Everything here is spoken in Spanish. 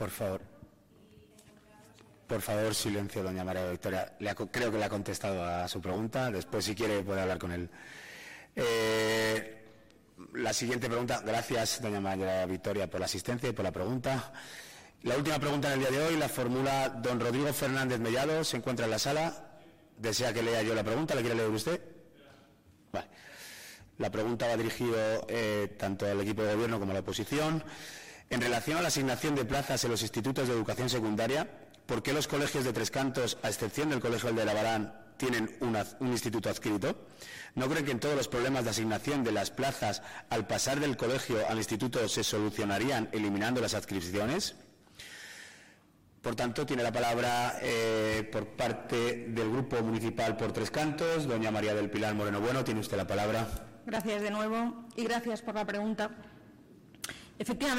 Por favor, silencio, doña María Victoria. Creo que le ha contestado a su pregunta. Después, si quiere, puede hablar con él. La siguiente pregunta. Gracias, doña María Victoria, por la asistencia y por la pregunta. La última pregunta en el día de hoy la formula don Rodrigo Fernández Mellado. Se encuentra en la sala. ¿Desea que lea yo la pregunta? ¿La quiere leer usted? Vale. La pregunta va dirigida tanto al equipo de gobierno como a la oposición. En relación a la asignación de plazas en los institutos de educación secundaria, ¿por qué los colegios de Tres Cantos, a excepción del Colegio El de Aldebarán, tienen un instituto adscrito? ¿No creen que en todos los problemas de asignación de las plazas al pasar del colegio al instituto se solucionarían eliminando las adscripciones? Por tanto, tiene la palabra por parte del Grupo Municipal por Tres Cantos, doña María del Pilar Moreno Bueno. Tiene usted la palabra. Gracias de nuevo y gracias por la pregunta. Efectivamente.